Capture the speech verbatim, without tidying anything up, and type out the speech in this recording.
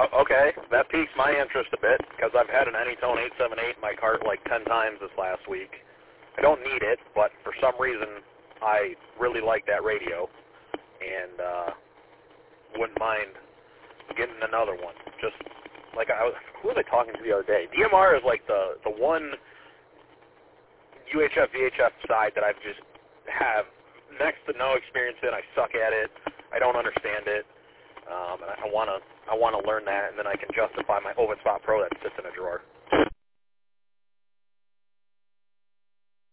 Oh, okay. That piques my interest a bit because I've had an Anytone eight seven eight in my cart like ten times this last week. I don't need it, but for some reason I really like that radio and uh, wouldn't mind getting another one. Just like I was, who was I talking to the other day? D M R is like the the one U H F V H F side that I've just have next to no experience in. I suck at it. I don't understand it. Um, and I want to I want to learn that, and then I can justify my Ovid Spot Pro that sits in a drawer.